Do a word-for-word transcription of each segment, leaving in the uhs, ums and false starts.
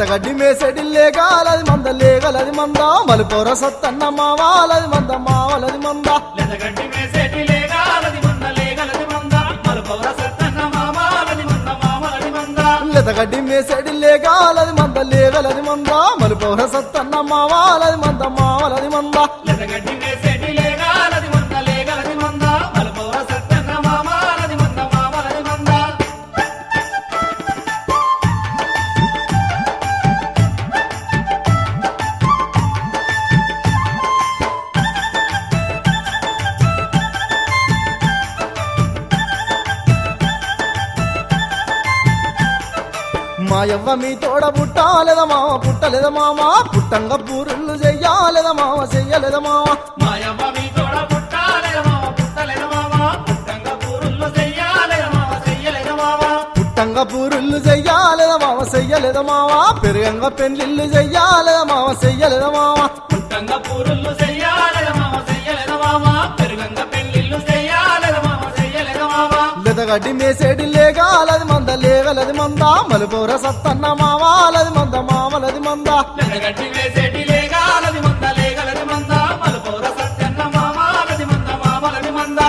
లెదగడ్డి మేసెడి లేగాలది మంద లేగలది మంద మలుపౌర సత్తన్న మావాలది మంద మావలది మంద లెదగడ్డి మేసేటి లేగాలది మంద లేగలది మంద మలుపౌర సత్తన్న మామాలది మంద మామలది మంద లెదగడ్డి మేసెడి లేగాలది మంద లేగలది మంద మలుపౌర సత్తన్న మావాలది మంద మావలది మంద లెదగడ్డి మేసేటి లేగాలది మంద లేగలది మంద మలుపౌర సత్తన్న మామాలది మంద మామలది మంద మాయవ్వ మీ తోడ పుట్టాలేద మామ పుట్టలేద మామ పుట్టంగ పూరుళ్ళు చెయ్యాలేద మామ చెయ్యలేద మామ మాయవ్వ మీ తోడ పుట్టాలేద మామ పుట్టలేద మామ పుట్టంగ పూరుల్లో చెయ్యాలేద మామ చెయ్యలేద మామ పుట్టంగ పూరుళ్ళు చెయ్యాలేద మామ చెయ్యలేద మామ పెరుగంగ పెండ్లిళ్ళు చెయ్యాలేద మామ చెయ్యలేద మామ పుట్టంగ పూరుల్లో చెయ్యాలేద మామ చెయ్యలేద మామ పెరుగంగ పెళ్ళిళ్ళు చెయ్యాలేద మామ చెయ్యలేద మామ లెదగడ్డి మేసేడి లేగాలది మంద లేగలది మంద మలుపౌర సత్తన్న మావాలది మంద మామలది మంద లెదగడ్డి వేసేటి లేగాలది మంద లేగలది మంద మలుపౌర సత్తన్న మామాలది మంద మామలది మంద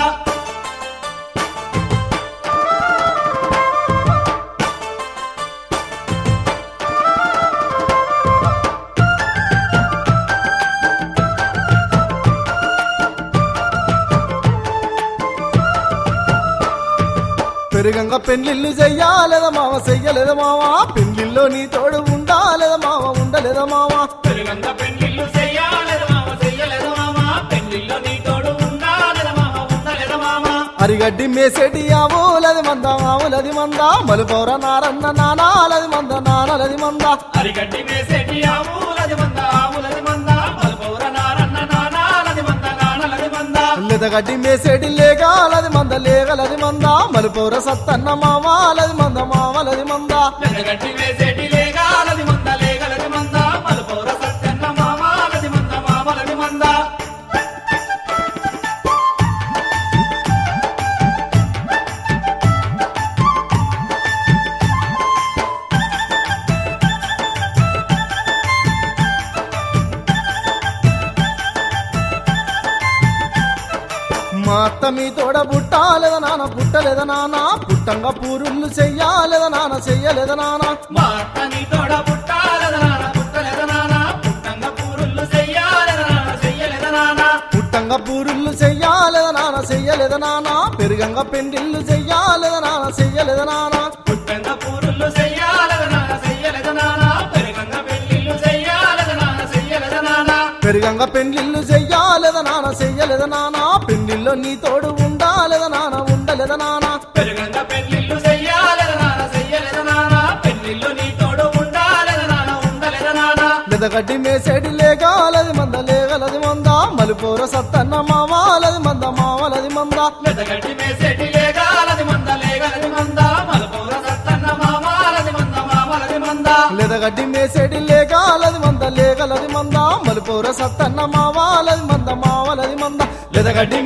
పెరుగంగ పెండ్లిళ్ళు చెయ్యాలేద మామ చెయ్యలేద మామ పెండ్లిల్లో నీ తోడు ఉండాలేద మామ ఉండలేద మామ పెరుగంగ పెళ్ళిళ్ళు చెయ్యాలేద మామ చెయ్యలేద మామ పెళ్ళిల్లో నీ తోడు ఉండాలేద మామ ఉండలేద మామ అరిగడ్డి మేసేటి ఆవులది మంద ఆవులది మంద మలుపౌర నారన్న నానాలది మంద నానలది మంద అరిగడ్డి వేసేటి ఆవులది మంద ఆవులది మంద మలుపౌర నారన్న నానాలది మంద నానలది మంద లెదగడ్డి మేసేటి లేగాలది మంద లేగలది మంద మలుపౌర సత్తన్న మావాలది మంద మావలది మంద లెదగడ్డి వేసేటి లేగాలది మంద లేగలది మంద మలుపౌర సత్తన్న మామాలది మంద మామలది మంద మా అత్త మీ తోడ పుట్టాలేద నాన్న పుట్టలేద నాన్న పుట్టంగ పూరుళ్ళు చెయ్యాలేద నాన్న చెయ్యలేద నాన్న మా అత్త నీ తోడ పుట్టాలేద నాన్న పుట్టలేద నాన్న పుట్టంగ పూరుళ్ళు చెయ్యాలేద నాన్న చెయ్యలేద నాన్న పుట్టంగ పూరుళ్ళు చెయ్యాలేద నాన్న చెయ్యలేద నాన్న పెరుగంగ పెండిళ్ళు చెయ్యాలేద నాన్న చెయ్యలేద నాన్న పుట్టంగ పూరుళ్ళు చెయ్యాలేద నాన్న చెయ్యలేద నాన్న పెరుగంగ పెళ్ళిళ్ళు చెయ్యాలేద నాన్న చెయ్యలేద నాన్న పెరుగంగ పెండ్లిళ్ళు చెయ్యాలేద నాన్న చెయ్యలేద నాన్న పెండిల్లో నీ తోడు ఉండాలేద నాన్న ఉండలేద నాన్న పెరుగంగ పెళ్ళిళ్ళు చెయ్యాలేద నాన్న చెయ్యలేద నాన్న పెళ్ళిళ్ళు నీ తోడు ఉండాలేద నాన్న ఉండలేద నాన్న లెదగడ్డి మేసేడి లేగాలది మంద లేగలది మంద మలుపౌర సత్తన్న మావాలది మంద మావలది మంద లెదగడ్డి మేసేటి లేగాలది మంద లేగలది మంద మలుపౌర సత్తన్న మామాలది మంద మామలది మంద లెదగడ్డి మేసేడి లేగాలది మంద లేగలది మంద మలుపౌర సత్తన్న మావాలది మంద మావలది మంద లెదగడ్డి